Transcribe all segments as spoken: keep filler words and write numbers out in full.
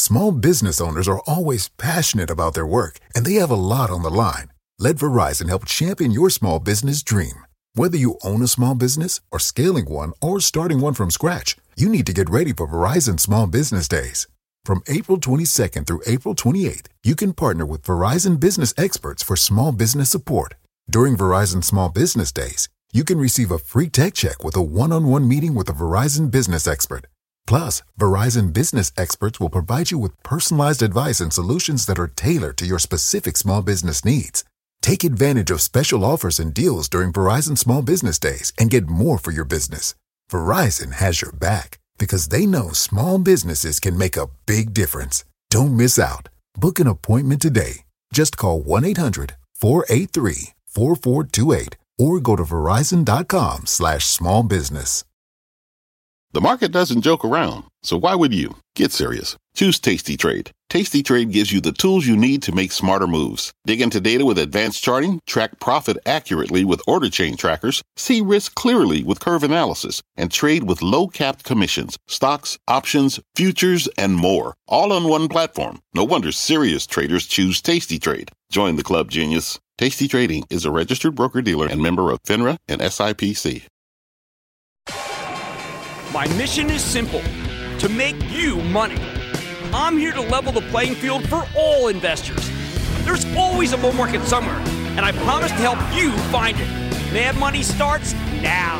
Small business owners are always passionate about their work, and they have a lot on the line. Let Verizon help champion your small business dream. Whether you own a small business or scaling one or starting one from scratch, you need to get ready for Verizon Small Business Days. From April twenty-second through April twenty-eighth, you can partner with Verizon business experts for small business support. During Verizon Small Business Days, you can receive a free tech check with a one-on-one meeting with a Verizon business expert. Plus, Verizon business experts will provide you with personalized advice and solutions that are tailored to your specific small business needs. Take advantage of special offers and deals during Verizon Small Business Days and get more for your business. Verizon has your back because they know small businesses can make a big difference. Don't miss out. Book an appointment today. Just call one eight hundred four eight three four four two eight or go to verizon.com slash small business. The market doesn't joke around, so why would you? Get serious. Choose Tasty Trade. Tasty Trade gives you the tools you need to make smarter moves. Dig into data with advanced charting, track profit accurately with order chain trackers, see risk clearly with curve analysis, and trade with low-capped commissions, stocks, options, futures, and more. All on one platform. No wonder serious traders choose Tasty Trade. Join the club, genius. Tasty Trading is a registered broker-dealer and member of FINRA and S I P C. My mission is simple, to make you money. I'm here to level the playing field for all investors. There's always a bull market somewhere, and I promise to help you find it. Mad Money starts now.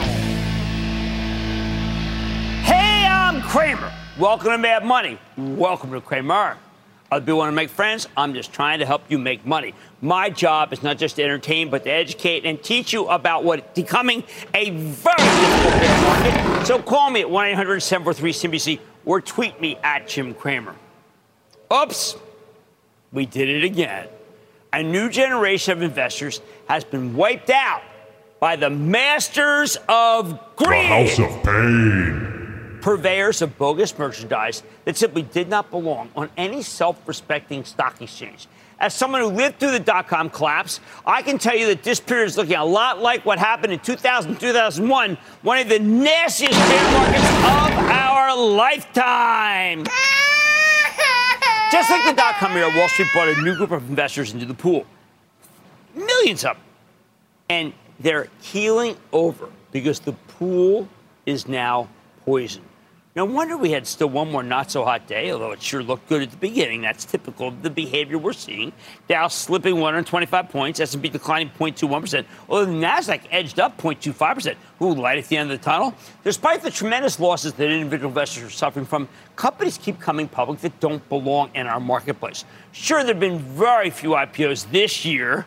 Hey, I'm Cramer. Welcome to Mad Money. Welcome to Cramer. Other people want to make friends. I'm just trying to help you make money. My job is not just to entertain, but to educate and teach you about what is becoming a very difficult bear market. So call me at one eight hundred seven four three C B C or tweet me at Jim Cramer. Oops, we did it again. A new generation of investors has been wiped out by the masters of greed. The House of Pain. Purveyors of bogus merchandise that simply did not belong on any self-respecting stock exchange. As someone who lived through the dot-com collapse, I can tell you that this period is looking a lot like what happened in two thousand, two thousand one, one of the nastiest bear markets of our lifetime. Just like the dot-com era, Wall Street brought a new group of investors into the pool. Millions of them. And they're keeling over because the pool is now poisoned. No wonder we had still one more not-so-hot day, although it sure looked good at the beginning. That's typical of the behavior we're seeing. Dow slipping one hundred twenty-five points, S and P declining zero point two one percent, although the Nasdaq edged up zero point two five percent. Ooh, light at the end of the tunnel. Despite the tremendous losses that individual investors are suffering from, companies keep coming public that don't belong in our marketplace. Sure, there have been very few I P Os this year,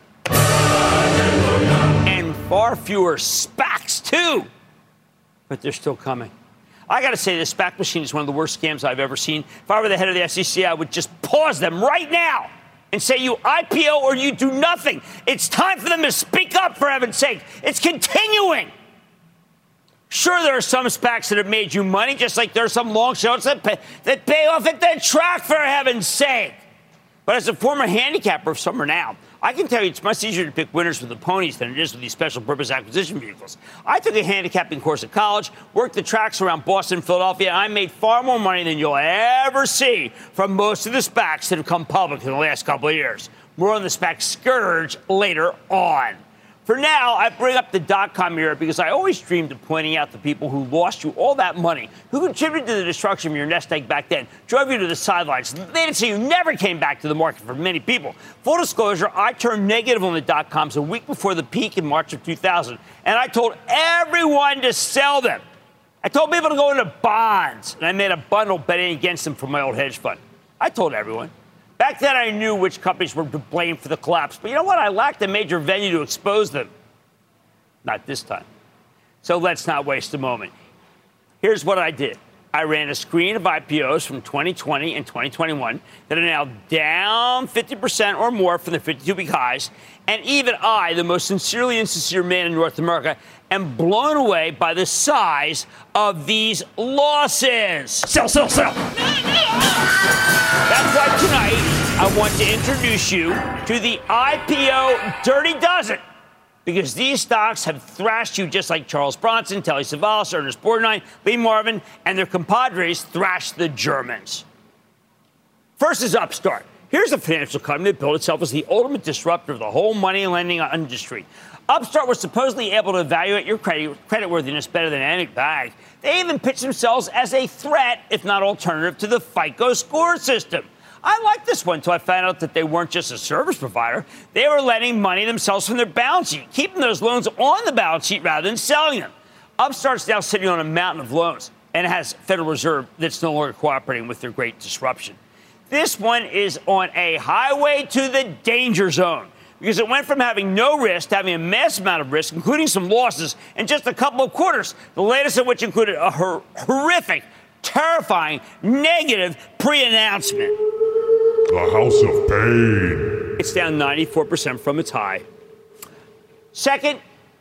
and far fewer SPACs, too, but they're still coming. I got to say, the SPAC machine is one of the worst scams I've ever seen. If I were the head of the S E C, I would just pause them right now and say, you I P O or you do nothing. It's time for them to speak up, for heaven's sake. It's continuing. Sure, there are some SPACs that have made you money, just like there are some long shots that pay, that pay off at the track, for heaven's sake. But as a former handicapper of Summer Now, I can tell you it's much easier to pick winners with the ponies than it is with these special purpose acquisition vehicles. I took a handicapping course at college, worked the tracks around Boston and Philadelphia, and I made far more money than you'll ever see from most of the SPACs that have come public in the last couple of years. More on the SPAC scourge later on. For now, I bring up the dot-com era because I always dreamed of pointing out the people who lost you all that money, who contributed to the destruction of your nest egg back then, drove you to the sidelines. They didn't say you never came back to the market for many people. Full disclosure, I turned negative on the dot-coms a week before the peak in March of two thousand, and I told everyone to sell them. I told people to go into bonds, and I made a bundle betting against them for my old hedge fund. I told everyone. Back then, I knew which companies were to blame for the collapse. But you know what? I lacked a major venue to expose them. Not this time. So let's not waste a moment. Here's what I did. I ran a screen of I P Os from twenty twenty and twenty twenty-one that are now down fifty percent or more from the fifty-two-week highs. And even I, the most sincerely insincere man in North America, am blown away by the size of these losses. Sell, sell, sell. That's why tonight I want to introduce you to the I P O Dirty Dozen, because these stocks have thrashed you just like Charles Bronson, Telly Savalas, Ernest Borgnine, Lee Marvin, and their compadres thrashed the Germans. First is Upstart. Here's a financial company that billed itself as the ultimate disruptor of the whole money lending industry. Upstart was supposedly able to evaluate your credit creditworthiness better than any bank. They even pitched themselves as a threat, if not alternative, to the FICO score system. I liked this one until I found out that they weren't just a service provider. They were lending money themselves from their balance sheet, keeping those loans on the balance sheet rather than selling them. Upstart's now sitting on a mountain of loans, and it has Federal Reserve that's no longer cooperating with their great disruption. This one is on a highway to the danger zone because it went from having no risk to having a massive amount of risk, including some losses, in just a couple of quarters, the latest of which included a hor- horrific, terrifying, negative pre-announcement. The House of Pain. It's down ninety-four percent from its high. Second,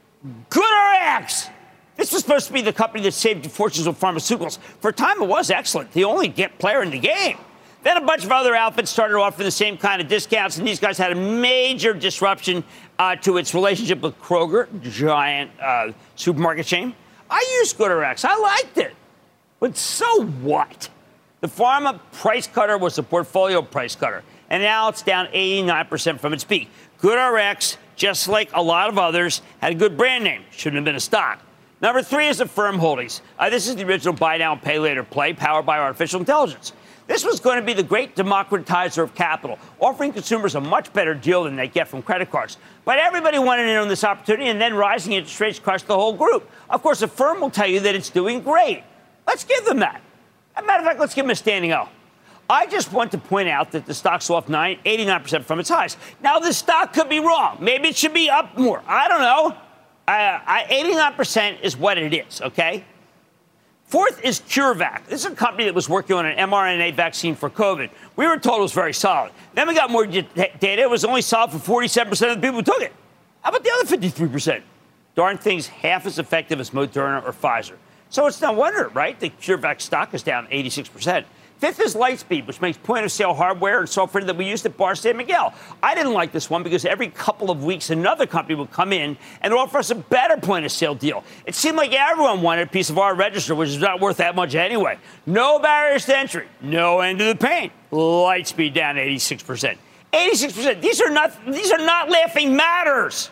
GoodRx. This was supposed to be the company that saved fortunes with pharmaceuticals. For a time, it was excellent. The only get player in the game. Then a bunch of other outfits started offering the same kind of discounts, and these guys had a major disruption uh, to its relationship with Kroger, giant uh, supermarket chain. I used GoodRx. I liked it. But so what? The pharma price cutter was a portfolio price cutter, and now it's down eighty-nine percent from its peak. GoodRx, just like a lot of others, had a good brand name. Shouldn't have been a stock. Number three is Affirm Holdings. Uh, this is the original buy now and pay later play powered by artificial intelligence. This was going to be the great democratizer of capital, offering consumers a much better deal than they get from credit cards. But everybody wanted in on this opportunity, and then rising interest rates crushed the whole group. Of course, Affirm will tell you that it's doing great. Let's give them that. As a matter of fact, let's give them a standing O. I just want to point out that the stock's off eighty-nine percent from its highs. Now, the stock could be wrong. Maybe it should be up more. I don't know. Uh, I, eighty-nine percent is what it is, okay? Fourth is CureVac. This is a company that was working on an mRNA vaccine for COVID. We were told it was very solid. Then we got more d- data. It was only solid for forty-seven percent of the people who took it. How about the other fifty-three percent? Darn thing's half as effective as Moderna or Pfizer. So it's no wonder, right? The CureVac stock is down eighty-six percent. Fifth is Lightspeed, which makes point-of-sale hardware and software that we used at Bar San Miguel. I didn't like this one because every couple of weeks another company would come in and offer us a better point-of-sale deal. It seemed like everyone wanted a piece of our register, which is not worth that much anyway. No barriers to entry. No end to the pain. Lightspeed down eighty-six percent. eighty-six percent. These are not, these are not laughing matters.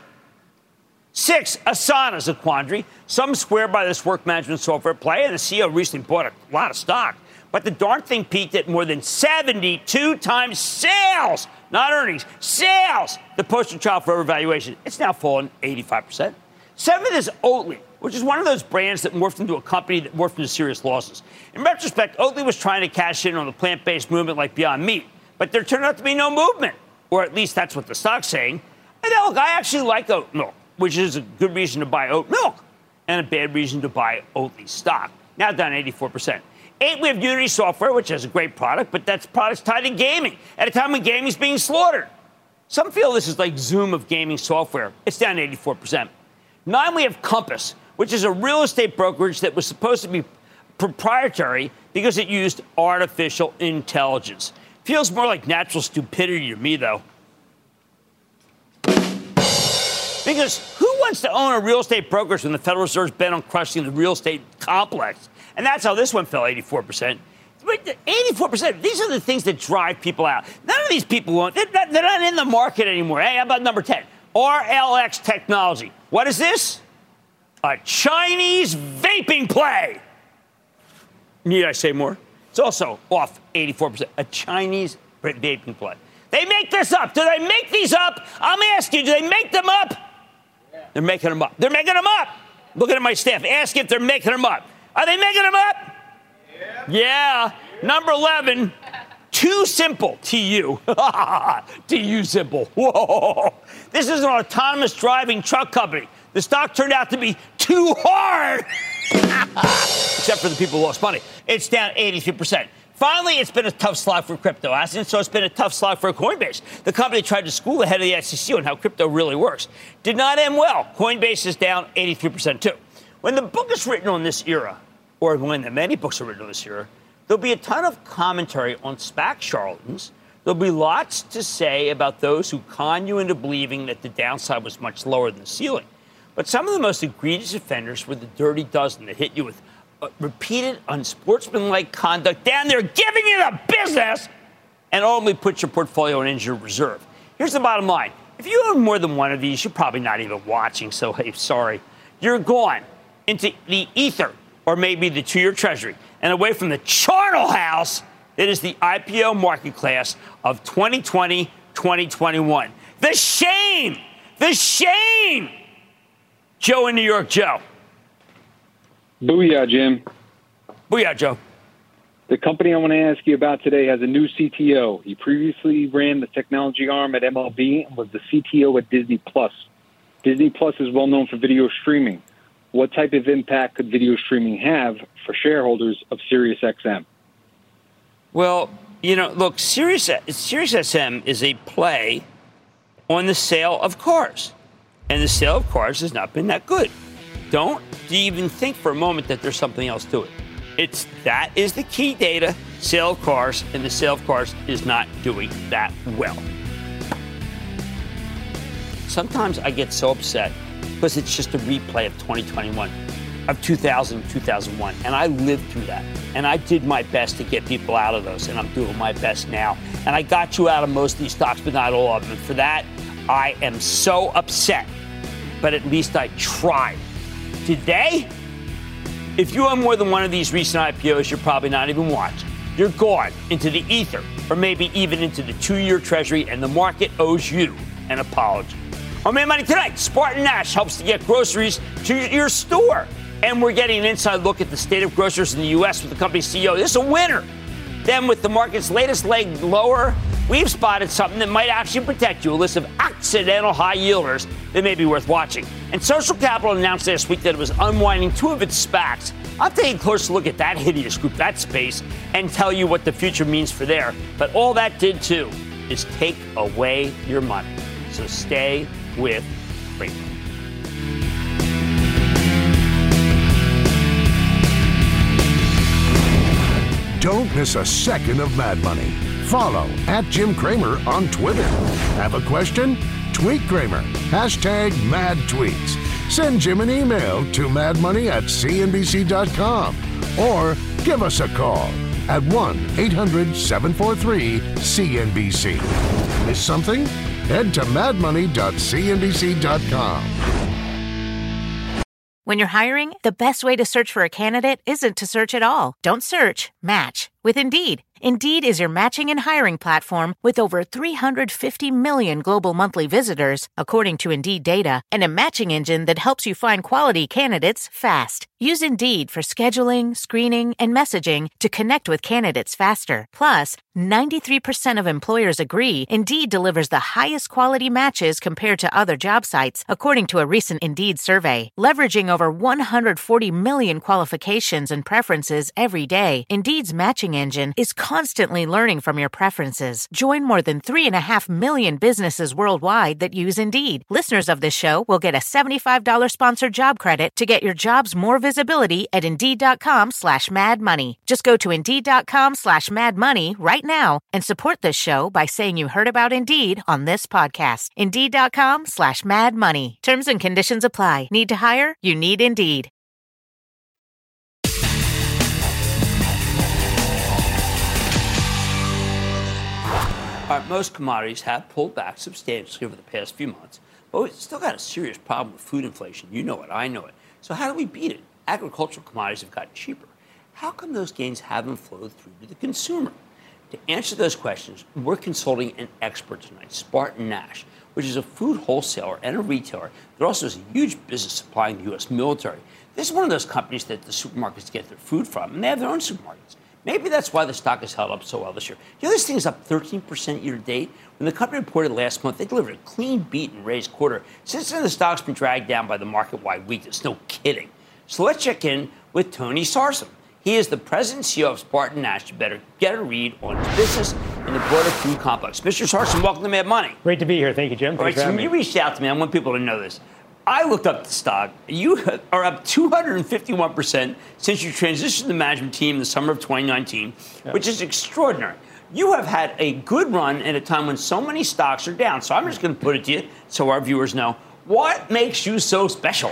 Six, Asana's a quandary. Some swear by this work management software play, and the C E O recently bought a lot of stock. But the darn thing peaked at more than seventy-two times sales, not earnings, sales. The poster child for overvaluation. It's now fallen eighty-five percent. Seventh is Oatly, which is one of those brands that morphed into a company that morphed into serious losses. In retrospect, Oatly was trying to cash in on the plant-based movement like Beyond Meat, but there turned out to be no movement, or at least that's what the stock's saying. And look, I actually like oat milk, which is a good reason to buy oat milk, and a bad reason to buy Oatly stock. Now down eighty-four percent. Eight, we have Unity Software, which has a great product, but that's products tied to gaming at a time when gaming's being slaughtered. Some feel this is like Zoom of gaming software. It's down eighty-four percent. Nine, we have Compass, which is a real estate brokerage that was supposed to be proprietary because it used artificial intelligence. Feels more like natural stupidity to me, though. Because who wants to own a real estate brokerage when the Federal Reserve's bent on crushing the real estate complex? And that's how this one fell eighty-four percent. eighty-four percent, these are the things that drive people out. None of these people want, they're not, they're not in the market anymore. Hey, how about number ten? R L X Technology. What is this? A Chinese vaping play. Need I say more? It's also off eighty-four percent. A Chinese vaping play. They make this up. Do they make these up? I'm asking you, do they make them up? Yeah. They're making them up. They're making them up. Looking at my staff. Ask if they're making them up. Are they making them up? Yeah. Yeah. Number eleven, Too Simple. T U. T U Simple. Whoa. This is an autonomous driving truck company. The stock turned out to be too hard. Except for the people who lost money. It's down eighty-three percent. Finally, it's been a tough slog for crypto assets, so it's been a tough slog for Coinbase. The company tried to school the head of the S E C on how crypto really works. Did not end well. Coinbase is down eighty-three percent, too. When the book is written on this era, or when the many books are written on this era, there'll be a ton of commentary on SPAC charlatans. There'll be lots to say about those who con you into believing that the downside was much lower than the ceiling. But some of the most egregious offenders were the dirty dozen that hit you with uh, repeated unsportsmanlike conduct down there giving you the business and ultimately puts your portfolio in injured reserve. Here's the bottom line. If you own more than one of these, you're probably not even watching, so hey, sorry. You're gone into the ether, or maybe the two-year treasury, and away from the charnel house that is the I P O market class of twenty twenty, twenty twenty-one. The shame! The shame! Joe in New York. Joe. Booyah, Jim. Booyah, Joe. The company I want to ask you about today has a new C T O. He previously ran the technology arm at M L B and was the C T O at Disney Plus. Disney Plus is well known for video streaming. What type of impact could video streaming have for shareholders of SiriusXM? Well, you know, look, Sirius, SiriusXM is a play on the sale of cars. And the sale of cars has not been that good. Don't even think for a moment that there's something else to it. It's that is the key data, sale of cars, and the sale of cars is not doing that well. Sometimes I get so upset because it's just a replay of twenty twenty-one, of two thousand, two thousand one, and I lived through that. And I did my best to get people out of those, and I'm doing my best now. And I got you out of most of these stocks, but not all of them. And for that, I am so upset. But at least I tried. Today, if you own more than one of these recent I P Os, you're probably not even watching. You're gone into the ether, or maybe even into the two-year treasury, and the market owes you an apology. On Mad Money tonight, Spartan Nash helps to get groceries to your store. And we're getting an inside look at the state of grocers in the U S with the company's C E O. This is a winner. Then with the market's latest leg lower, we've spotted something that might actually protect you, a list of accidental high yielders that may be worth watching. And Social Capital announced last week that it was unwinding two of its SPACs. I'll take a closer look at that hideous group, that space, and tell you what the future means for there. But all that did, too, is take away your money. So stay with Cramer. Don't miss a second of Mad Money. Follow at Jim Cramer on Twitter. Have a question? Tweet Cramer. Hashtag mad tweets. Send Jim an email to madmoney at c n b c dot com or give us a call at one eight hundred seven four three C N B C. Miss something? Head to mad money dot c n b c dot com. When you're hiring, the best way to search for a candidate isn't to search at all. Don't search, match with Indeed. Indeed is your matching and hiring platform with over three hundred fifty million global monthly visitors, according to Indeed data, and a matching engine that helps you find quality candidates fast. Use Indeed for scheduling, screening, and messaging to connect with candidates faster. Plus, ninety-three percent of employers agree Indeed delivers the highest quality matches compared to other job sites, according to a recent Indeed survey. Leveraging over one hundred forty million qualifications and preferences every day, Indeed's matching engine is constantly learning from your preferences. Join more than three and a half million businesses worldwide that use Indeed. Listeners of this show will get a seventy-five dollars sponsored job credit to get your jobs more visibility at Indeed.com slash Mad Money. Just go to Indeed.com slash Mad Money right now and support this show by saying you heard about Indeed on this podcast. Indeed.com slash Mad Money. Terms and conditions apply. Need to hire? You need Indeed. All right, most commodities have pulled back substantially over the past few months, but we've still got a serious problem with food inflation. You know it, I know it. So how do we beat it? Agricultural commodities have gotten cheaper. How come those gains haven't flowed through to the consumer? To answer those questions, we're consulting an expert tonight, Spartan Nash, which is a food wholesaler and a retailer that also has a huge business supplying the U S military. This is one of those companies that the supermarkets get their food from, and they have their own supermarkets. Maybe that's why the stock has held up so well this year. You know, this thing is up thirteen percent year to date. When the company reported last month, they delivered a clean beat and raised quarter. Since then, the stock's been dragged down by the market-wide weakness. No kidding. So let's check in with Tony Sarsam. He is the president and C E O of Spartan Nash. You better get a read on his business in the broader food complex. Mister Sarsam, welcome to Mad Money. Great to be here. Thank you, Jim. All right, so when you reached out to me, I want people to know this. I looked up the stock. You are up two hundred fifty-one percent since you transitioned the management team in the summer of twenty nineteen, yeah. which is extraordinary. You have had a good run at a time when so many stocks are down. So I'm just going to put it to you so our viewers know. What makes you so special?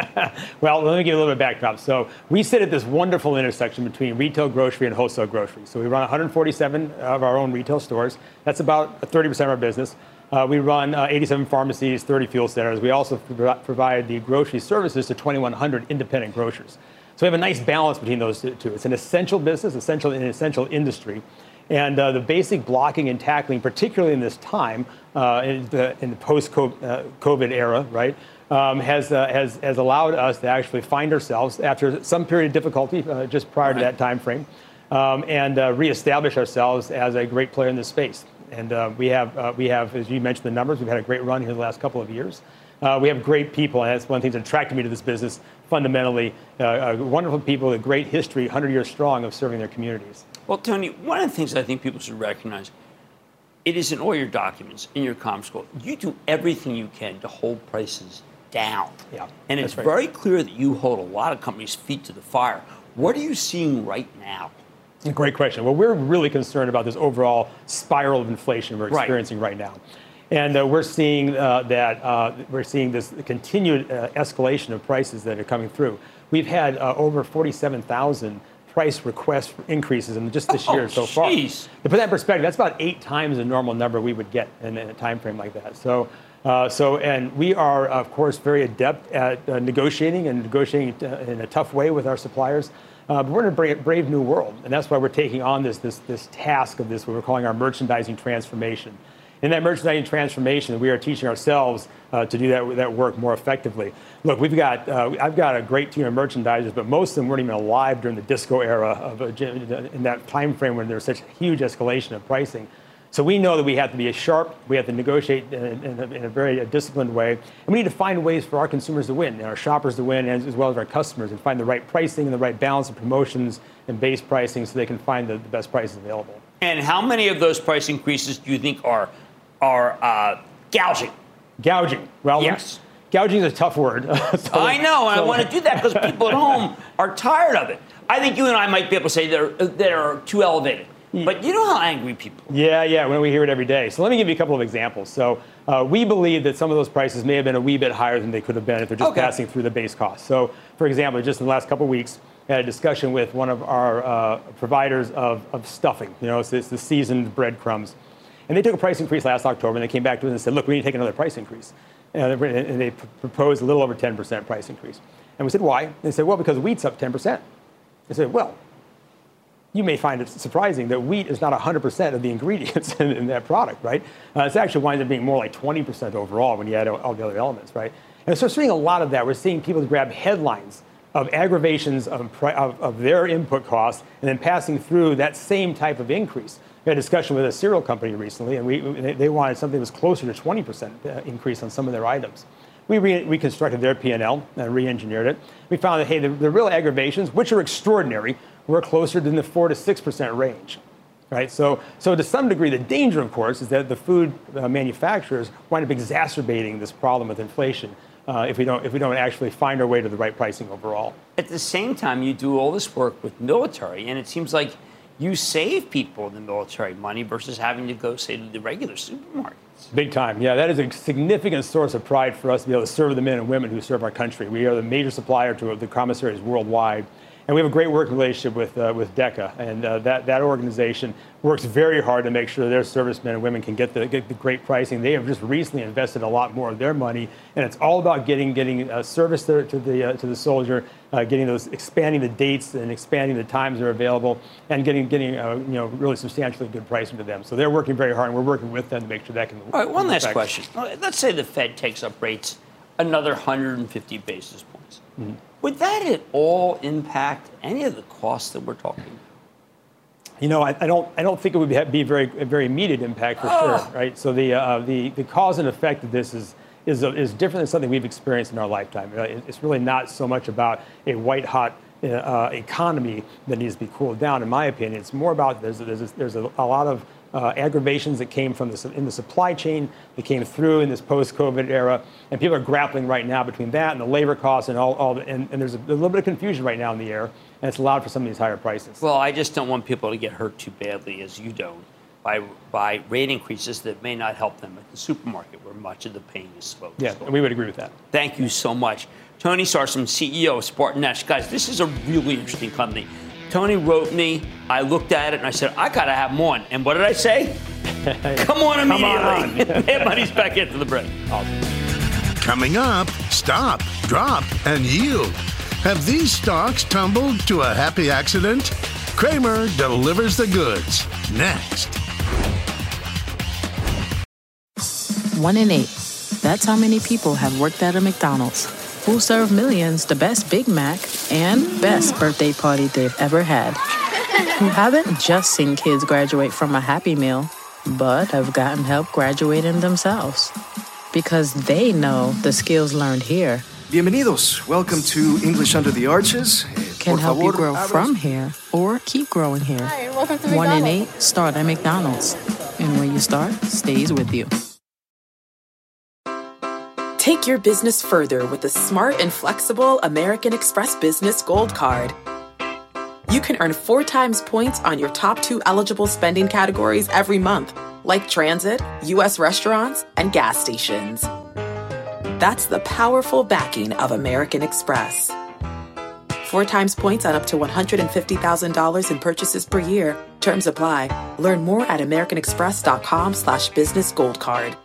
Well, let me give you a little bit of backdrop. So we sit at this wonderful intersection between retail grocery and wholesale grocery. So we run one hundred forty-seven of our own retail stores. That's about thirty percent of our business. Uh, we run uh, eighty-seven pharmacies, thirty fuel centers. We also pro- provide the grocery services to twenty-one hundred independent grocers. So we have a nice balance between those two. It's an essential business, essential an essential industry. And uh, the basic blocking and tackling, particularly in this time, uh, in the, in the post-COVID era, right, um, has, uh, has has allowed us to actually find ourselves after some period of difficulty uh, just prior right. to that time frame, um, and uh, reestablish ourselves as a great player in this space. And uh, we have uh, we have, as you mentioned, the numbers. We've had a great run here the last couple of years. Uh, we have great people, and that's one of the things that attracted me to this business. Fundamentally, uh, uh, wonderful people with a great history, one hundred years strong, of serving their communities. Well, Tony, one of the things I think people should recognize, it is in all your documents, in your comms code, you do everything you can to hold prices down. Yeah, and it's right. very clear that you hold a lot of companies' feet to the fire. What are you seeing right now? Great question. Well, we're really concerned about this overall spiral of inflation we're experiencing right, right now. And uh, we're seeing uh, that uh, we're seeing this continued uh, escalation of prices that are coming through. We've had uh, over forty-seven thousand price request increases in just this oh, year so geez. far. To put that in perspective, that's about eight times the normal number we would get in, in a time frame like that. So, uh, so, and we are, of course, very adept at uh, negotiating and negotiating uh, in a tough way with our suppliers. Uh, but we're in a brave, brave new world, and that's why we're taking on this this this task of this, what we're calling our merchandising transformation. In that merchandising transformation, we are teaching ourselves uh, to do that that work more effectively. Look, we've got uh, I've got a great team of merchandisers, but most of them weren't even alive during the disco era of uh, in that time frame when there was such a huge escalation of pricing. So we know that we have to be sharp, we have to negotiate in, in, a, in a very disciplined way, and we need to find ways for our consumers to win, and our shoppers to win, as, as well as our customers, and find the right pricing and the right balance of promotions and base pricing so they can find the, the best prices available. And how many of those price increases do you think are are uh, gouging? Gouging. Well, yes. Gouging is a tough word. so, I know, and so. I want to do that because people at home are tired of it. I think you and I might be able to say they're they're too elevated. But you know how angry people are. Yeah, yeah, when we hear it every day. So let me give you a couple of examples. So uh, we believe that some of those prices may have been a wee bit higher than they could have been if they're just okay. passing through the base cost. So, for example, just in the last couple of weeks, I had a discussion with one of our uh, providers of, of stuffing. You know, it's, it's the seasoned breadcrumbs. And they took a price increase last October, and they came back to us and said, look, we need to take another price increase. And they proposed a little over ten percent price increase. And we said, why? And they said, well, because wheat's up ten percent. I said, well, you may find it surprising that wheat is not one hundred percent of the ingredients in, in that product, right? Uh, it's actually winds up being more like twenty percent overall when you add all the other elements, right? And so we're seeing a lot of that. We're seeing people grab headlines of aggravations of, of, of their input costs and then passing through that same type of increase. We had a discussion with a cereal company recently, and we, they wanted something that was closer to twenty percent increase on some of their items. We re- reconstructed their P and L and re-engineered it. We found that, hey, the, the real aggravations, which are extraordinary, were closer to the four to six percent range, right? So, so to some degree, the danger, of course, is that the food uh, manufacturers wind up exacerbating this problem with inflation uh, if we don't if we don't actually find our way to the right pricing overall. At the same time, you do all this work with military, and it seems like you save people in the military money versus having to go, say, to the regular supermarkets. Big time. Yeah, that is a significant source of pride for us to be able to serve the men and women who serve our country. We are the major supplier to the commissaries worldwide. And we have a great working relationship with uh, with DECA, and uh, that that organization works very hard to make sure their servicemen and women can get the get the great pricing. They have just recently invested a lot more of their money, and it's all about getting getting uh, service to, to the uh, to the soldier, uh, getting those expanding the dates and expanding the times that are available, and getting getting uh, you know really substantially good pricing to them. So they're working very hard, and we're working with them to make sure that can. All right, one last question. Let's say the Fed takes up rates another one hundred fifty basis points. Mm-hmm. Would that at all impact any of the costs that we're talking about? You know, I, I don't. I don't think it would be, be very, a very immediate impact for oh. sure, right? So the uh, the the cause and effect of this is is is different than something we've experienced in our lifetime. It's really not so much about a white hot uh, economy that needs to be cooled down. In my opinion, it's more about there's there's a, there's a, a lot of Uh, aggravations that came from this in the supply chain that came through in this post-COVID era, and people are grappling right now between that and the labor costs and all, all the, and, and there's a, a little bit of confusion right now in the air, and it's allowed for some of these higher prices. Well, I just don't want people to get hurt too badly, as you don't, by by rate increases that may not help them at the supermarket, where much of the pain is focused. Yeah, and we would agree with that. Thank you so much. Tony Sarsam, C E O of SpartanNash. Guys, this is a really interesting company. Tony wrote me. I looked at it, and I said, I got to have them on. And what did I say? Come on immediately. Come on. Mad Money's back into the break. Awesome. Coming up, stop, drop, and yield. Have these stocks tumbled to a happy accident? Cramer delivers the goods. Next. One in eight. That's how many people have worked at a McDonald's, who serve millions the best Big Mac and best birthday party they've ever had. Who haven't just seen kids graduate from a Happy Meal, but have gotten help graduating themselves. Because they know the skills learned here Bienvenidos. Welcome to English Under the Arches. Can help you grow from here or keep growing here. Hi, welcome to One in McDonald's. eight start at McDonald's. And when you start, stays with you. Take your business further with the smart and flexible American Express Business Gold Card. You can earn four times points on your top two eligible spending categories every month, like transit, U S restaurants, and gas stations. That's the powerful backing of American Express. Four times points on up to one hundred fifty thousand dollars in purchases per year. Terms apply. Learn more at americanexpress.com slash business gold card.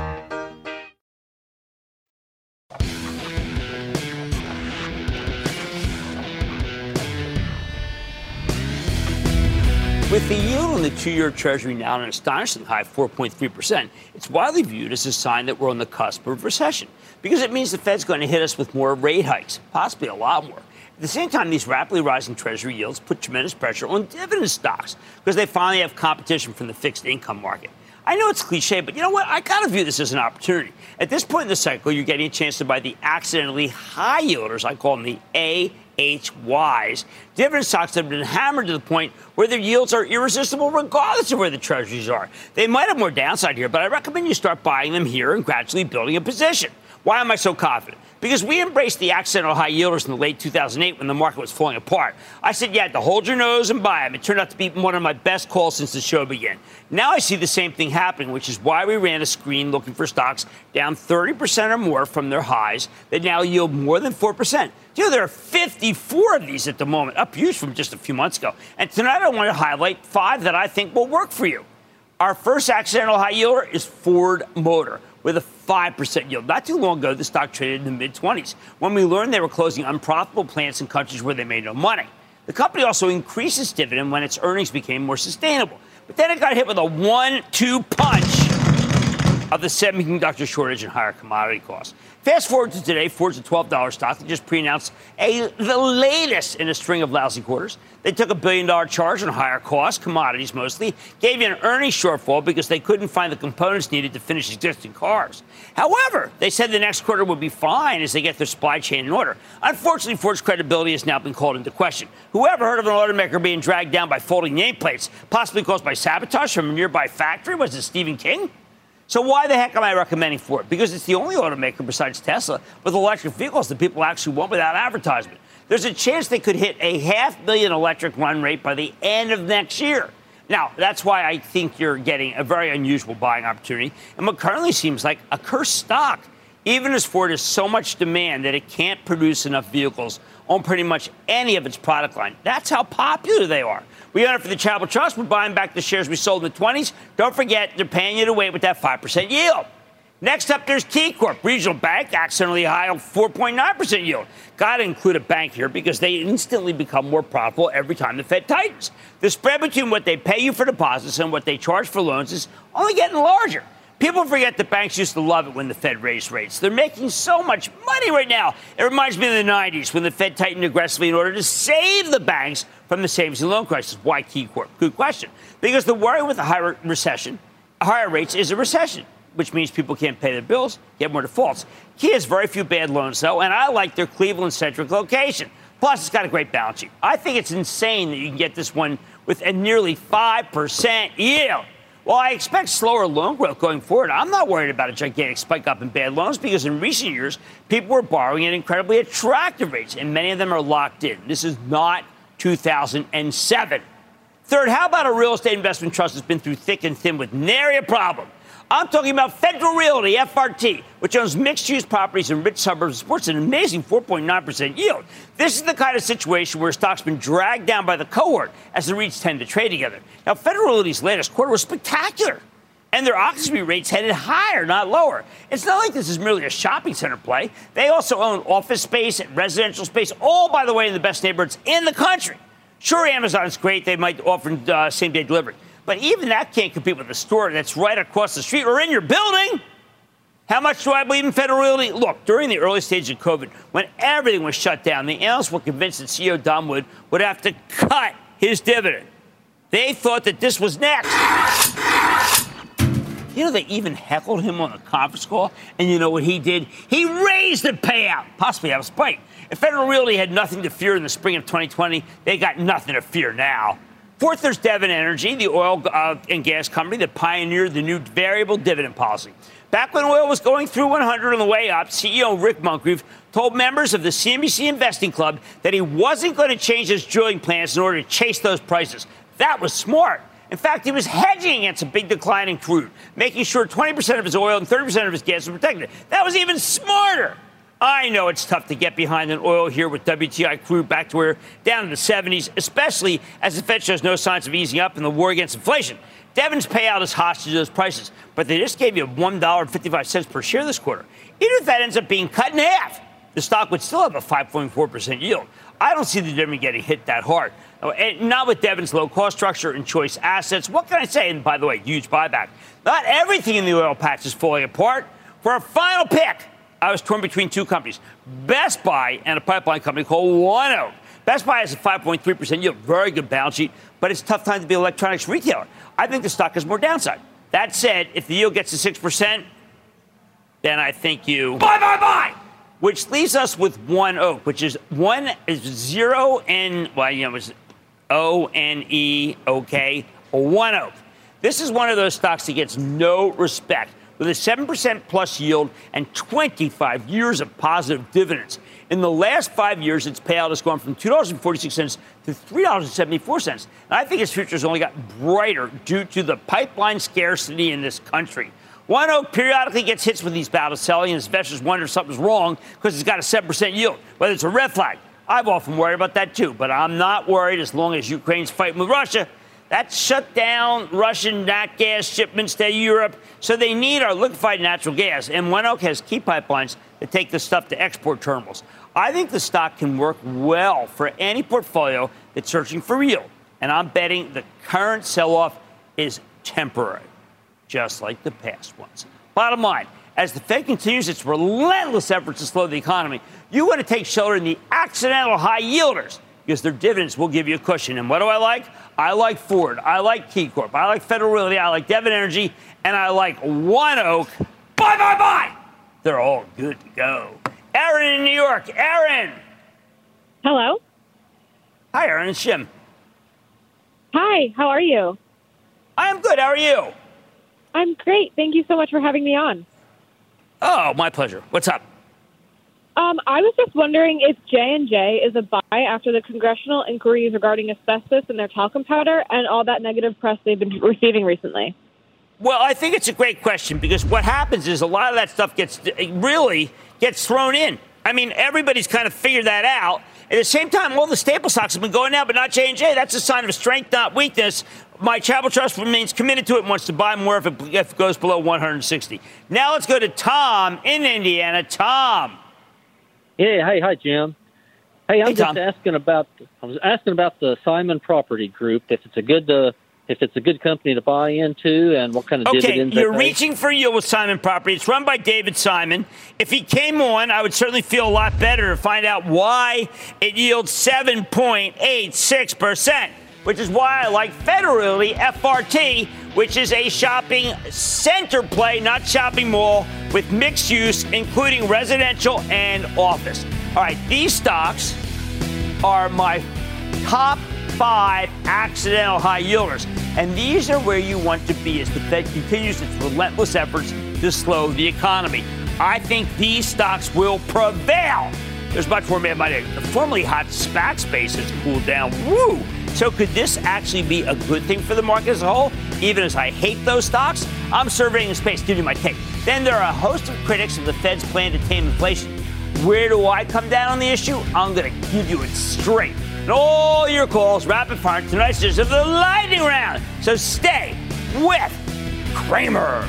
With the yield on the two-year Treasury now at an astonishingly high four point three percent, it's widely viewed as a sign that we're on the cusp of recession, because it means the Fed's going to hit us with more rate hikes, possibly a lot more. At the same time, these rapidly rising Treasury yields put tremendous pressure on dividend stocks because they finally have competition from the fixed income market. I know it's cliche, but you know what? I got to view this as an opportunity. At this point in the cycle, you're getting a chance to buy the accidentally high yielders. I call them the A H Ys. Dividend stocks have been hammered to the point where their yields are irresistible regardless of where the treasuries are. They might have more downside here, but I recommend you start buying them here and gradually building a position. Why am I so confident? Because we embraced the accidental high yielders in the late two thousand eight when the market was falling apart. I said you had to hold your nose and buy them. It turned out to be one of my best calls since the show began. Now I see the same thing happening, which is why we ran a screen looking for stocks down thirty percent or more from their highs that now yield more than four percent. You know, there are fifty-four of these at the moment, up huge from just a few months ago. And tonight I want to highlight five that I think will work for you. Our first accidental high yielder is Ford Motor, with a five percent yield. Not too long ago, the stock traded in the mid-twenties when we learned they were closing unprofitable plants in countries where they made no money. The company also increased its dividend when its earnings became more sustainable. But then it got hit with a one two punch of the semiconductor shortage and higher commodity costs. Fast forward to today, Ford's a twelve dollars stock that just pre-announced a, the latest in a string of lousy quarters. They took a billion dollar charge on higher costs, commodities mostly, gave you an earnings shortfall because they couldn't find the components needed to finish existing cars. However, they said the next quarter would be fine as they get their supply chain in order. Unfortunately, Ford's credibility has now been called into question. Whoever heard of an automaker being dragged down by folding nameplates, possibly caused by sabotage from a nearby factory? Was it Stephen King? So why the heck am I recommending Ford? Because it's the only automaker besides Tesla with electric vehicles that people actually want without advertisement. There's a chance they could hit a half million electric run rate by the end of next year. Now, that's why I think you're getting a very unusual buying opportunity and what currently seems like a cursed stock, even as Ford has so much demand that it can't produce enough vehicles on pretty much any of its product line. That's how popular they are. We own it for the Charitable Trust. We're buying back the shares we sold in the twenties. Don't forget, they're paying you to wait with that five percent yield. Next up, there's KeyCorp, regional bank, accidentally high on four point nine percent yield. Got to include a bank here because they instantly become more profitable every time the Fed tightens. The spread between what they pay you for deposits and what they charge for loans is only getting larger. People forget that banks used to love it when the Fed raised rates. They're making so much money right now. It reminds me of the nineties when the Fed tightened aggressively in order to save the banks from the savings and loan crisis. Why KeyCorp? Good question. Because the worry with a higher recession, higher rates is a recession, which means people can't pay their bills, get more defaults. Key has very few bad loans, though, and I like their Cleveland-centric location. Plus, it's got a great balance sheet. I think it's insane that you can get this one with a nearly five percent yield. While I expect slower loan growth going forward, I'm not worried about a gigantic spike up in bad loans because in recent years, people were borrowing at incredibly attractive rates, and many of them are locked in. This is not two thousand seven. Third, how about a real estate investment trust that's been through thick and thin with nary a problem? I'm talking about Federal Realty, F R T, which owns mixed-use properties in rich suburbs and sports an amazing four point nine percent yield. This is the kind of situation where stock's been dragged down by the cohort as the REITs tend to trade together. Now, Federal Realty's latest quarter was spectacular, and their occupancy rates headed higher, not lower. It's not like this is merely a shopping center play. They also own office space and residential space, all, by the way, in the best neighborhoods in the country. Sure, Amazon's great. They might offer uh, same-day delivery. But even that can't compete with a store that's right across the street or in your building. How much do I believe in Federal Realty? Look, during the early stages of COVID, when everything was shut down, the analysts were convinced that C E O Don Wood would have to cut his dividend. They thought that this was next. You know, they even heckled him on a conference call. And you know what he did? He raised the payout, possibly out of spite. If Federal Realty had nothing to fear in the spring of twenty twenty, they got nothing to fear now. Fourth, there's Devon Energy, the oil uh, and gas company that pioneered the new variable dividend policy. Back when oil was going through one hundred on the way up, C E O Rick Muncrief told members of the C N B C Investing Club that he wasn't going to change his drilling plans in order to chase those prices. That was smart. In fact, he was hedging against a big decline in crude, making sure twenty percent of his oil and thirty percent of his gas was protected. That was even smarter. I know it's tough to get behind in oil here with W T I crude back to where down in the seventies, especially as the Fed shows no signs of easing up in the war against inflation. Devon's payout is hostage to those prices, but they just gave you one dollar and fifty-five cents per share this quarter. Even if that ends up being cut in half, the stock would still have a five point four percent yield. I don't see the dividend getting hit that hard. And not with Devon's low-cost structure and choice assets. What can I say? And by the way, huge buyback. Not everything in the oil patch is falling apart. For a final pick, I was torn between two companies, Best Buy and a pipeline company called ONEOK. Best Buy has a five point three percent yield, very good balance sheet, but it's a tough time to be an electronics retailer. I think the stock has more downside. That said, if the yield gets to six percent, then I think you buy, buy, buy, which leaves us with ONEOK, which is one is zero N, well, you know, it's O N E O K, ONEOK. This is one of those stocks that gets no respect, with a seven percent plus yield and twenty-five years of positive dividends. In the last five years, its payout has gone from two dollars and forty-six cents to three dollars and seventy-four cents. And I think its future has only gotten brighter due to the pipeline scarcity in this country. ONEOK periodically gets hits with these bouts of selling, and investors wonder if something's wrong because it's got a seven percent yield, whether it's a red flag. I've often worried about that, too, but I'm not worried as long as Ukraine's fighting with Russia. That shut down Russian nat gas shipments to Europe, so they need our liquefied natural gas. And ONEOK has key pipelines that take the stuff to export terminals. I think the stock can work well for any portfolio that's searching for yield. And I'm betting the current sell-off is temporary, just like the past ones. Bottom line, as the Fed continues its relentless efforts to slow the economy, you want to take shelter in the accidental high yielders, because their dividends will give you a cushion. And what do I like? I like Ford. I like KeyCorp. I like Federal Realty. I like Devon Energy. And I like ONEOK. Buy, buy, buy. They're all good to go. Aaron in New York. Aaron. Hello. Hi, Aaron. It's Jim. Hi. How are you? I'm good. How are you? I'm great. Thank you so much for having me on. Oh, my pleasure. What's up? Um, I was just wondering if J and J is a buy after the congressional inquiries regarding asbestos in their talcum powder and all that negative press they've been receiving recently. Well, I think it's a great question because what happens is a lot of that stuff gets really gets thrown in. I mean, everybody's kind of figured that out. At the same time, all the staple stocks have been going down, but not J and J. That's a sign of strength, not weakness. My Travel Trust remains committed to it and wants to buy more if it, if it goes below one hundred sixty. Now let's go to Tom in Indiana. Tom. Yeah, hey, hi, Jim. Hey, I'm hey, just Tom. asking about. I was asking about the Simon Property Group. If it's a good, uh, if it's a good company to buy into, and what kind of okay, dividends. Okay, you're they pay. reaching for yield with Simon Property. It's run by David Simon. If he came on, I would certainly feel a lot better to find out why it yields seven point eight six percent, which is why I like Federal Realty, F R T, which is a shopping center play, not shopping mall, with mixed use, including residential and office. All right, these stocks are my top five accidental high yielders. And these are where you want to be as the Fed continues its relentless efforts to slow the economy. I think these stocks will prevail There's much more made money. The formerly hot SPAC space has cooled down. Woo! So could this actually be a good thing for the market as a whole? Even as I hate those stocks, I'm surveying the space, giving you my take. Then there are a host of critics of the Fed's plan to tame inflation. Where do I come down on the issue? I'm going to give you it straight. And all your calls, rapid fire, tonight's edition of the Lightning Round. So stay with Cramer.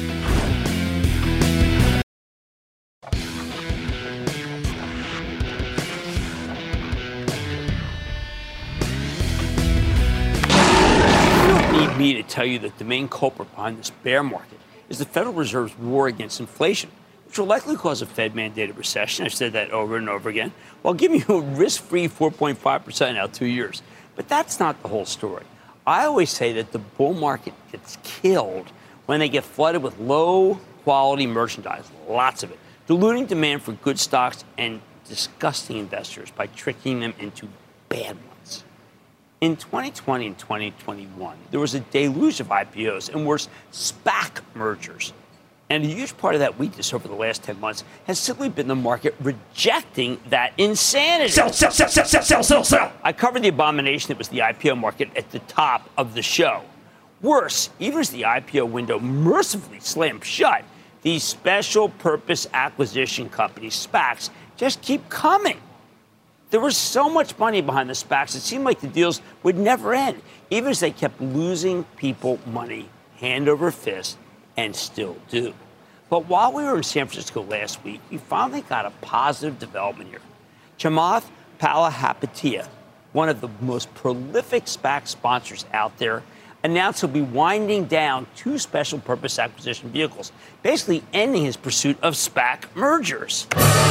Need me to tell you that the main culprit behind this bear market is the Federal Reserve's war against inflation, which will likely cause a Fed-mandated recession. I've said that over and over again, while giving you a risk-free four point five percent out two years. But that's not the whole story. I always say that the bull market gets killed when they get flooded with low-quality merchandise, lots of it, diluting demand for good stocks and disgusting investors by tricking them into bad ones. In twenty twenty and twenty twenty-one, there was a deluge of I P Os and worse, SPAC mergers. And a huge part of that weakness over the last ten months has simply been the market rejecting that insanity. Sell, sell, sell, sell, sell, sell, sell, sell. I covered the abomination that was the I P O market at the top of the show. Worse, even as the I P O window mercifully slammed shut, these special purpose acquisition companies, SPACs, just keep coming. There was so much money behind the SPACs, it seemed like the deals would never end, even as they kept losing people money hand over fist, and still do. But while we were in San Francisco last week, we finally got a positive development here. Chamath Palihapitiya, one of the most prolific SPAC sponsors out there, announced he'll be winding down two special purpose acquisition vehicles, basically ending his pursuit of SPAC mergers.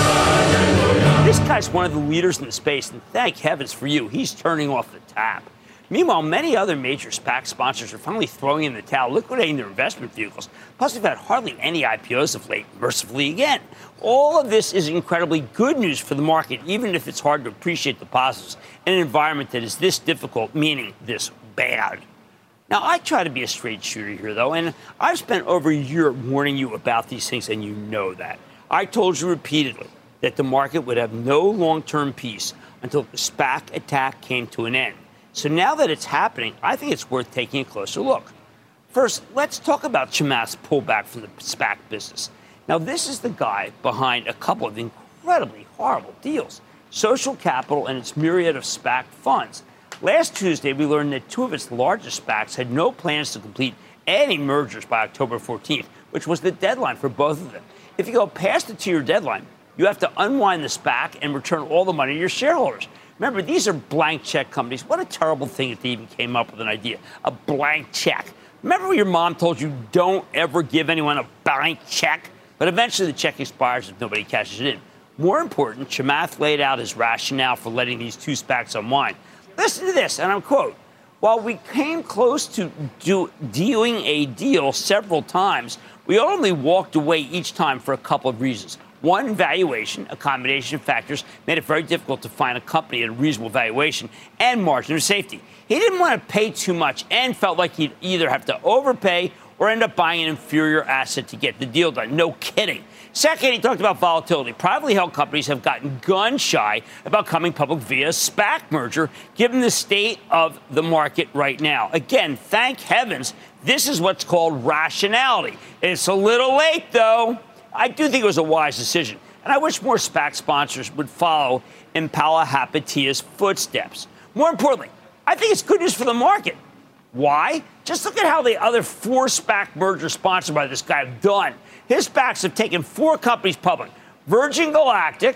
This guy's one of the leaders in the space, and thank heavens for you, he's turning off the tap. Meanwhile, many other major SPAC sponsors are finally throwing in the towel, liquidating their investment vehicles. Plus, we've had hardly any I P Os of late, mercifully again. All of this is incredibly good news for the market, even if it's hard to appreciate the positives in an environment that is this difficult, meaning this bad. Now, I try to be a straight shooter here, though, and I've spent over a year warning you about these things, and you know that. I told you repeatedly that the market would have no long-term peace until the SPAC attack came to an end. So now that it's happening, I think it's worth taking a closer look. First, let's talk about Chamath's pullback from the SPAC business. Now, this is the guy behind a couple of incredibly horrible deals, Social Capital and its myriad of SPAC funds. Last Tuesday, we learned that two of its largest SPACs had no plans to complete any mergers by October fourteenth, which was the deadline for both of them. If you go past the two-year deadline, you have to unwind the SPAC and return all the money to your shareholders. Remember, these are blank check companies. What a terrible thing that they even came up with an idea, a blank check. Remember when your mom told you don't ever give anyone a blank check? But eventually the check expires if nobody cashes it in. More important, Chamath laid out his rationale for letting these two SPACs unwind. Listen to this, and I'm quote, while we came close to do, doing a deal several times, we only walked away each time for a couple of reasons. One, valuation, a combination of factors made it very difficult to find a company at a reasonable valuation and margin of safety. He didn't want to pay too much and felt like he'd either have to overpay or end up buying an inferior asset to get the deal done. No kidding. Second, he talked about volatility. Privately held companies have gotten gun shy about coming public via SPAC merger, given the state of the market right now. Again, thank heavens, this is what's called rationality. It's a little late, though. I do think it was a wise decision, and I wish more SPAC sponsors would follow in Palihapitiya's footsteps. More importantly, I think it's good news for the market. Why? Just look at how the other four SPAC mergers sponsored by this guy have done. His SPACs have taken four companies public. Virgin Galactic,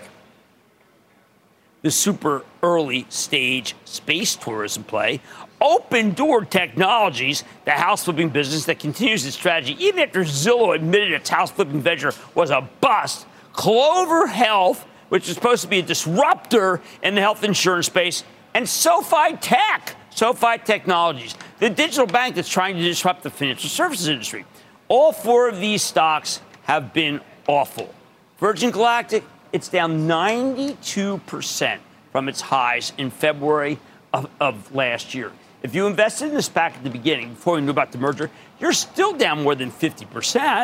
the super early stage space tourism play. Open Door Technologies, the house flipping business that continues its strategy even after Zillow admitted its house flipping venture was a bust. Clover Health, which is supposed to be a disruptor in the health insurance space. And SoFi Tech, SoFi Technologies, the digital bank that's trying to disrupt the financial services industry. All four of these stocks have been awful. Virgin Galactic, it's down ninety-two percent from its highs in February of, of last year. If you invested in this SPAC at the beginning, before we knew about the merger, you're still down more than fifty percent.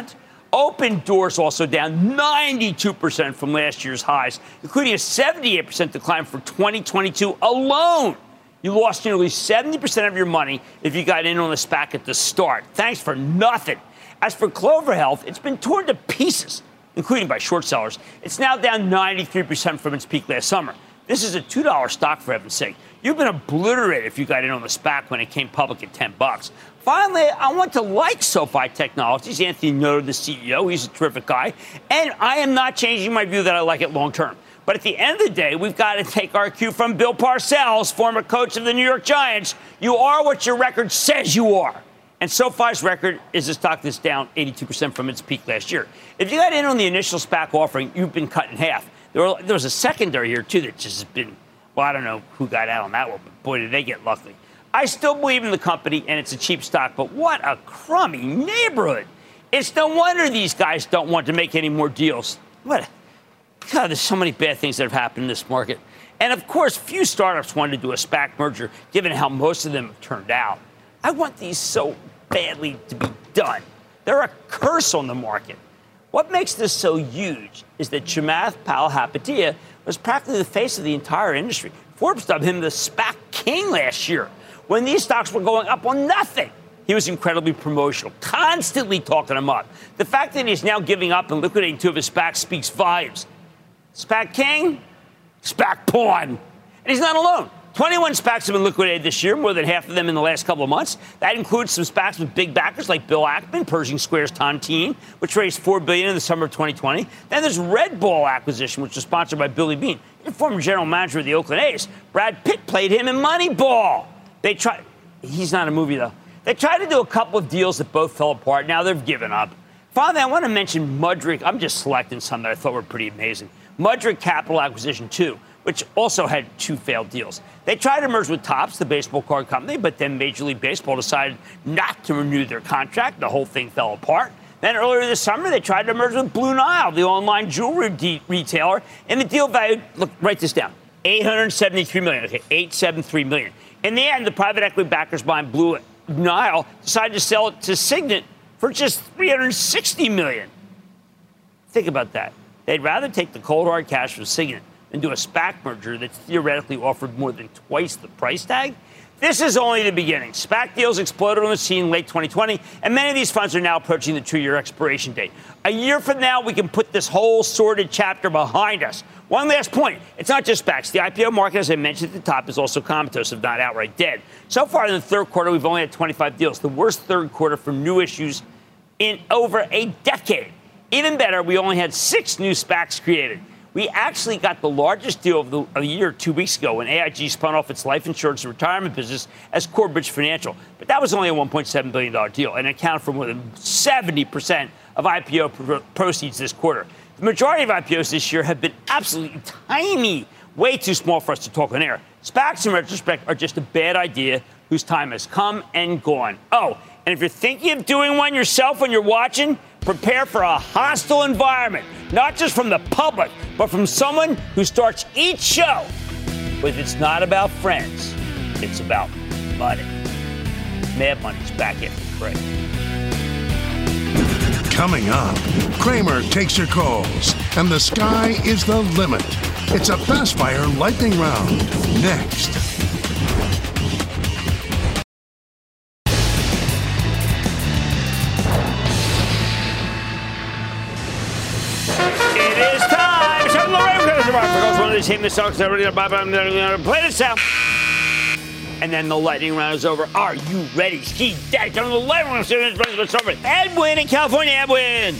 Open Doors also down ninety-two percent from last year's highs, including a seventy-eight percent decline for twenty twenty-two alone. You lost nearly seventy percent of your money if you got in on the SPAC at the start. Thanks for nothing. As for Clover Health, it's been torn to pieces, including by short sellers. It's now down ninety-three percent from its peak last summer. This is a two dollar stock, for heaven's sake. You've been obliterated if you got in on the SPAC when it came public at ten bucks. Finally, I want to like SoFi Technologies. Anthony Noto, the C E O, he's a terrific guy. And I am not changing my view that I like it long term. But at the end of the day, we've got to take our cue from Bill Parcells, former coach of the New York Giants. You are what your record says you are. And SoFi's record is a stock that's down eighty-two percent from its peak last year. If you got in on the initial SPAC offering, you've been cut in half. There, were, there was a secondary here, too, that just has been, well, I don't know who got out on that one, but boy, did they get lucky. I still believe in the company, and it's a cheap stock, but what a crummy neighborhood. It's no wonder these guys don't want to make any more deals. What? God, there's so many bad things that have happened in this market. And, of course, few startups want to do a SPAC merger, given how most of them have turned out. I want these so badly to be done. They're a curse on the market. What makes this so huge is that Chamath Palihapitiya was practically the face of the entire industry. Forbes dubbed him the SPAC king last year. When these stocks were going up on nothing, he was incredibly promotional, constantly talking them up. The fact that he's now giving up and liquidating two of his SPACs speaks volumes. SPAC king, SPAC pawn. And he's not alone. twenty-one SPACs have been liquidated this year, more than half of them in the last couple of months. That includes some SPACs with big backers like Bill Ackman, Pershing Square's Tontine, which raised four billion dollars in the summer of twenty twenty. Then there's Red Bull acquisition, which was sponsored by Billy Beane, the former general manager of the Oakland A's. Brad Pitt played him in Moneyball. They tried. He's not a movie, though. They tried to do a couple of deals that both fell apart. Now they've given up. Finally, I want to mention Mudrick. I'm just selecting some that I thought were pretty amazing. Mudrick Capital Acquisition two, which also had two failed deals. They tried to merge with Topps, the baseball card company, but then Major League Baseball decided not to renew their contract. The whole thing fell apart. Then earlier this summer, they tried to merge with Blue Nile, the online jewelry de- retailer, and the deal value, look, write this down, eight hundred seventy-three million dollars, okay, eight hundred seventy-three million dollars. In the end, the private equity backers behind Blue Nile decided to sell it to Signet for just three hundred sixty million dollars. Think about that. They'd rather take the cold hard cash from Signet than do a SPAC merger that's theoretically offered more than twice the price tag. This is only the beginning. SPAC deals exploded on the scene in late twenty twenty, and many of these funds are now approaching the two-year expiration date. A year from now, we can put this whole sordid chapter behind us. One last point. It's not just SPACs. The I P O market, as I mentioned at the top, is also comatose, if not outright dead. So far in the third quarter, we've only had twenty-five deals, the worst third quarter for new issues in over a decade. Even better, we only had six new SPACs created. We actually got the largest deal of the, of the year two weeks ago when A I G spun off its life insurance and retirement business as Corebridge Financial. But that was only a one point seven billion dollars deal and accounted for more than seventy percent of I P O pro- proceeds this quarter. The majority of I P Os this year have been absolutely tiny, way too small for us to talk on air. SPACs, in retrospect, are just a bad idea whose time has come and gone. Oh, and if you're thinking of doing one yourself when you're watching, prepare for a hostile environment, not just from the public, but from someone who starts each show with "It's not about friends, it's about money." Mad Money's back after the break. Coming up, Kramer takes your calls, and the sky is the limit. It's a fast fire lightning round. Next. Him the songs are ready to play this out. And then the lightning round is over. Are you ready? Ski Daddy, turn on the lightning round. It's over. Edwin in California. Edwin.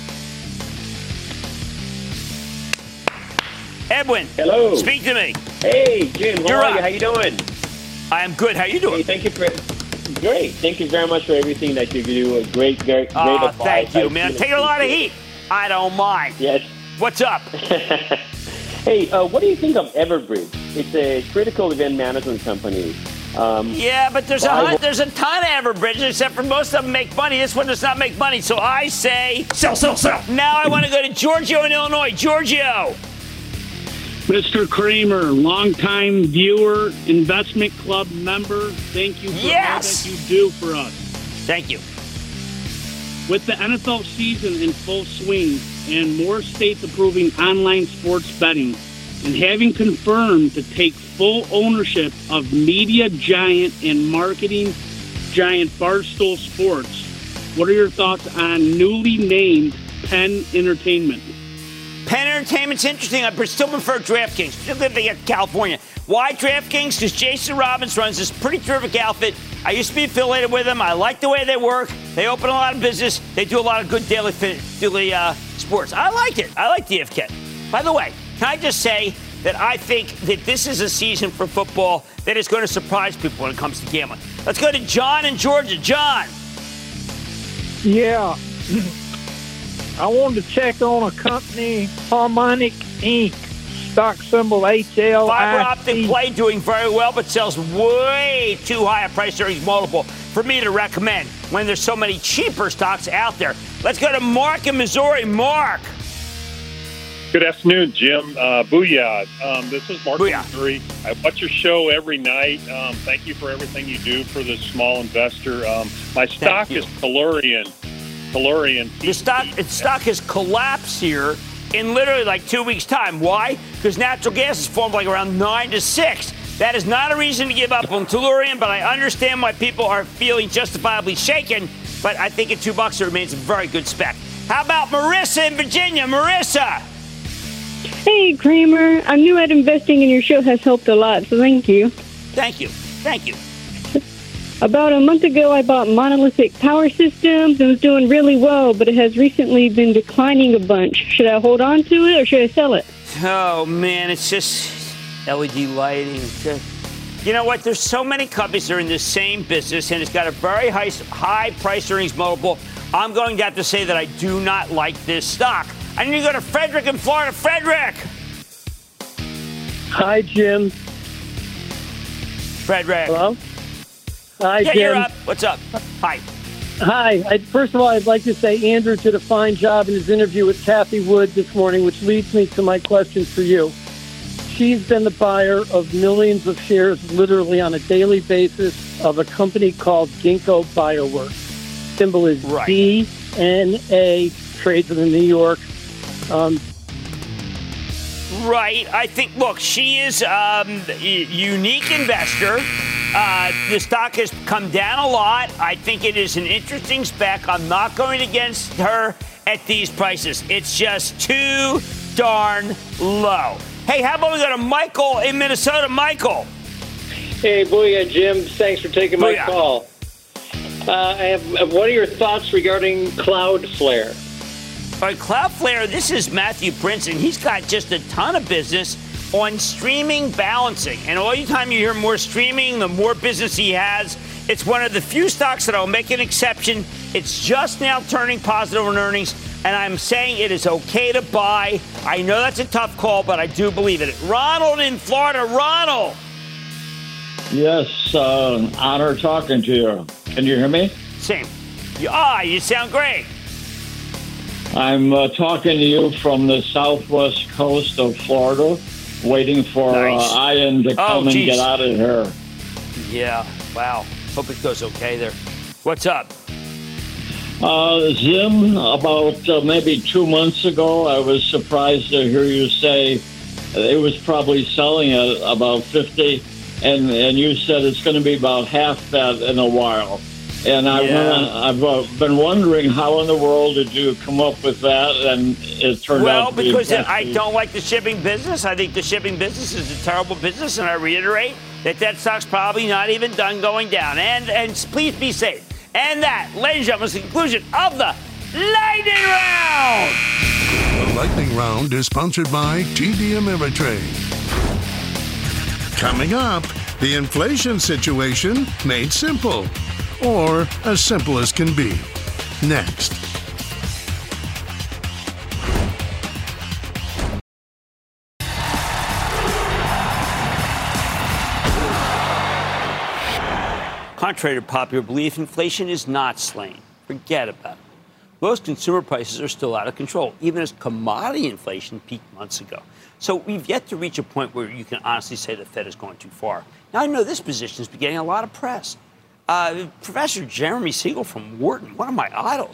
Edwin. Hello. Speak to me. Hey, Jim. How You're are up. you? How you doing? I am good. How you doing? Hey, thank you for great. Thank you very much for everything that you do. A great, great, great oh, advice. Thank you, I man. Take a lot of heat. I don't mind. Yes. What's up? Hey, uh, what do you think of Everbridge? It's a critical event management company. Um, yeah, but there's a well, hun- there's a ton of Everbridge, except for most of them make money. This one does not make money, so I say sell, sell, sell. Now I want to go to Giorgio in Illinois. Giorgio. Mister Kramer, longtime viewer, investment club member. Thank you for yes! all that you do for us. Thank you. With the N F L season in full swing and more states approving online sports betting, and having confirmed to take full ownership of media giant and marketing giant Barstool Sports, what are your thoughts on newly named Penn Entertainment? Penn Entertainment's interesting. I still prefer DraftKings, particularly if they get California. Why DraftKings? Because Jason Robbins runs this pretty terrific outfit. I used to be affiliated with them. I like the way they work. They open a lot of business. They do a lot of good daily, daily uh, sports. I like it. I like D F K. By the way, can I just say that I think that this is a season for football that is going to surprise people when it comes to gambling. Let's go to John in Georgia. John. Yeah. I wanted to check on a company, Harmonic Incorporated. Stock symbol H L I C. Fiber optic play doing very well, but sells way too high a price earnings multiple for me to recommend when there's so many cheaper stocks out there. Let's go to Mark in Missouri. Mark. Good afternoon, Jim. Uh, booyah. Um, this is Mark in Missouri. I watch your show every night. Um, thank you for everything you do for the small investor. Um, my stock is Tellurian. Tellurian. The stock, its stock has collapsed here in literally like two weeks' time. Why? Because natural gas has fallen like around nine to six. That is not a reason to give up on Tellurian, but I understand why people are feeling justifiably shaken. But I think at two bucks it remains a very good spec. How about Marissa in Virginia? Marissa. Hey, Kramer. I'm new at investing, and your show has helped a lot, so thank you. Thank you. Thank you. About a month ago, I bought Monolithic Power Systems and was doing really well, but it has recently been declining a bunch. Should I hold on to it or should I sell it? Oh, man, it's just L E D lighting. You know what? There's so many companies that are in the same business, and it's got a very high, high price earnings multiple. I'm going to have to say that I do not like this stock. I need to go to Frederick in Florida. Frederick! Hi, Jim. Frederick. Hello? Hi, yeah, Jim. You're up. What's up? Hi. Hi. I, first of all, I'd like to say Andrew did a fine job in his interview with Kathy Wood this morning, which leads me to my question for you. She's been the buyer of millions of shares literally on a daily basis of a company called Ginkgo Bioworks. Symbol is right. D N A, trades in New York. Um, right. I think, look, she is um, a unique investor. Uh, the stock has come down a lot. I think it is an interesting spec. I'm not going against her at these prices. It's just too darn low. Hey, how about we go to Michael in Minnesota? Michael. Hey, booyah, Jim. Thanks for taking my booyah. call. Uh, I have. What are your thoughts regarding Cloudflare? All right, Cloudflare, this is Matthew Princeton. He's got just a ton of business on streaming balancing. And all the time you hear more streaming, the more business he has. It's one of the few stocks that I'll make an exception. It's just now turning positive on earnings, and I'm saying it is okay to buy. I know that's a tough call, but I do believe in it. Ronald in Florida. Ronald. Yes, uh, honor talking to you. Can you hear me? Same. You, ah, you sound great. I'm uh, talking to you from the southwest coast of Florida, waiting for nice. uh, Ian to come oh, and get out of here. Yeah, wow. Hope it goes okay there. What's up? Uh, Zim, about uh, maybe two months ago, I was surprised to hear you say it was probably selling at about fifty, and, and you said it's going to be about half that in a while. And I yeah. wanna, I've uh, been wondering how in the world did you come up with that, and it turned well, out to be because exactly. I don't like the shipping business. I think the shipping business is a terrible business, and I reiterate that that stock's probably not even done going down. And and please be safe. And that, ladies and gentlemen, is the conclusion of the Lightning Round. The Lightning Round is sponsored by T D Ameritrade. Coming up, the inflation situation made simple. Or as simple as can be. Next. Contrary to popular belief, inflation is not slain. Forget about it. Most consumer prices are still out of control, even as commodity inflation peaked months ago. So we've yet to reach a point where you can honestly say the Fed is going too far. Now, I know this position has been getting a lot of press. Uh, Professor Jeremy Siegel from Wharton, one of my idols,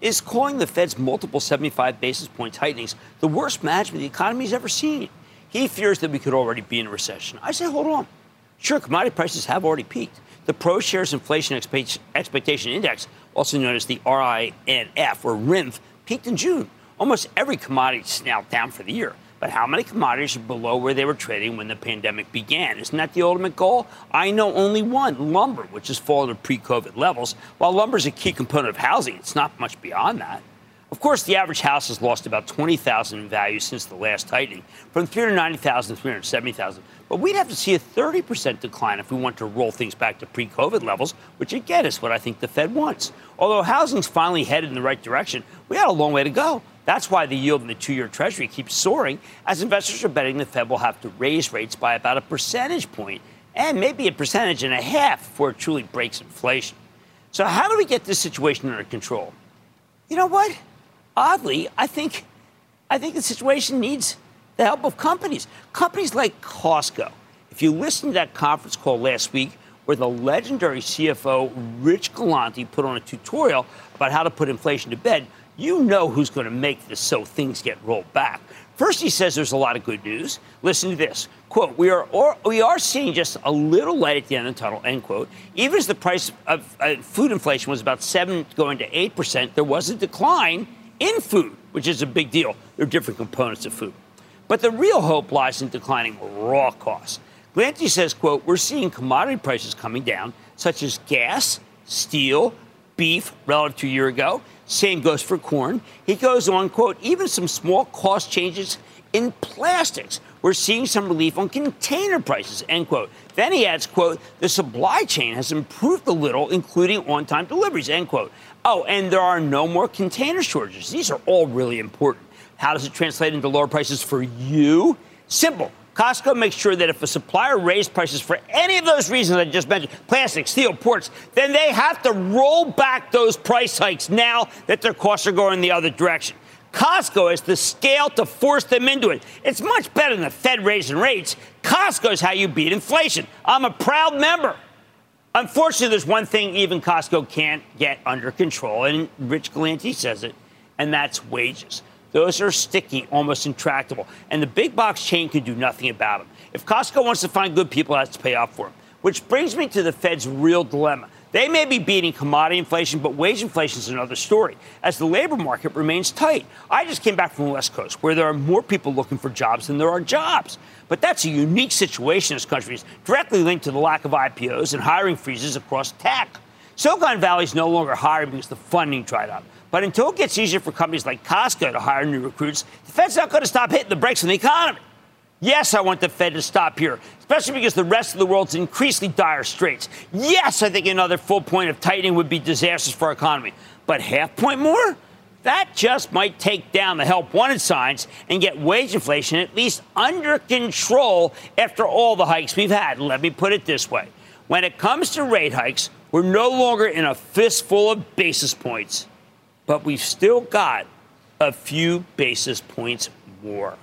is calling the Fed's multiple seventy-five basis point tightenings the worst management the economy has ever seen. He fears that we could already be in a recession. I say, hold on. Sure, commodity prices have already peaked. The ProShares Inflation Expectation Index, also known as the R I N F, or R I N F, peaked in June. Almost every commodity is now down for the year. But how many commodities are below where they were trading when the pandemic began? Isn't that the ultimate goal? I know only one, lumber, which has fallen to pre-COVID levels. While lumber is a key component of housing, it's not much beyond that. Of course, the average house has lost about twenty thousand dollars in value since the last tightening, from three hundred ninety thousand dollars to three hundred seventy thousand dollars. But we'd have to see a thirty percent decline if we want to roll things back to pre-COVID levels, which again is what I think the Fed wants. Although housing's finally headed in the right direction, we got a long way to go. That's why the yield in the two-year Treasury keeps soaring, as investors are betting the Fed will have to raise rates by about a percentage point and maybe a percentage and a half before it truly breaks inflation. So how do we get this situation under control? You know what? Oddly, I think, I think the situation needs the help of companies. Companies like Costco. If you listened to that conference call last week where the legendary C F O, Rich Galanti, put on a tutorial about how to put inflation to bed, you know who's going to make this so things get rolled back. First, he says there's a lot of good news. Listen to this. Quote, we are or, we are seeing just a little light at the end of the tunnel, end quote. Even as the price of uh, food inflation was about seven going to eight percent, there was a decline in food, which is a big deal. There are different components of food. But the real hope lies in declining raw costs. Galanti says, quote, we're seeing commodity prices coming down, such as gas, steel, beef relative to a year ago. Same goes for corn. He goes on, quote, even some small cost changes in plastics. We're seeing some relief on container prices, end quote. Then he adds, quote, the supply chain has improved a little, including on-time deliveries, end quote. Oh, and there are no more container shortages. These are all really important. How does it translate into lower prices for you? Simple. Costco makes sure that if a supplier raised prices for any of those reasons I just mentioned, plastic, steel, ports, then they have to roll back those price hikes now that their costs are going the other direction. Costco has the scale to force them into it. It's much better than the Fed raising rates. Costco is how you beat inflation. I'm a proud member. Unfortunately, there's one thing even Costco can't get under control, and Rich Galanti says it, and that's wages. Those are sticky, almost intractable, and the big box chain can do nothing about them. If Costco wants to find good people, it has to pay off for them. Which brings me to the Fed's real dilemma. They may be beating commodity inflation, but wage inflation is another story, as the labor market remains tight. I just came back from the West Coast, where there are more people looking for jobs than there are jobs. But that's a unique situation in this country, is directly linked to the lack of I P Os and hiring freezes across tech. Silicon Valley is no longer hiring because the funding dried up. But until it gets easier for companies like Costco to hire new recruits, the Fed's not going to stop hitting the brakes on the economy. Yes, I want the Fed to stop here, especially because the rest of the world's in increasingly dire straits. Yes, I think another full point of tightening would be disastrous for our economy. But half point more? That just might take down the help wanted signs and get wage inflation at least under control after all the hikes we've had. Let me put it this way. When it comes to rate hikes, we're no longer in a fistful of basis points, but we've still got a few basis points more.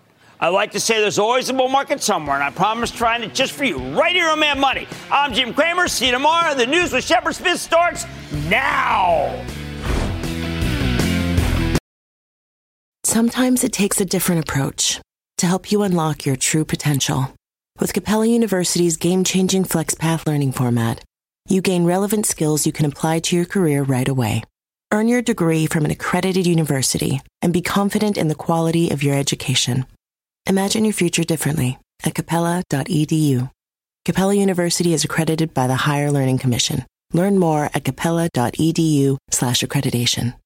I like to say there's always a bull market somewhere, and I promise trying it just for you right here on Mad Money. I'm Jim Cramer. See you tomorrow. The news with Shepard Smith starts now. Sometimes it takes a different approach to help you unlock your true potential. With Capella University's game-changing FlexPath learning format, you gain relevant skills you can apply to your career right away. Earn your degree from an accredited university and be confident in the quality of your education. Imagine your future differently at capella dot e d u. Capella University is accredited by the Higher Learning Commission. Learn more at capella dot e d u slash accreditation.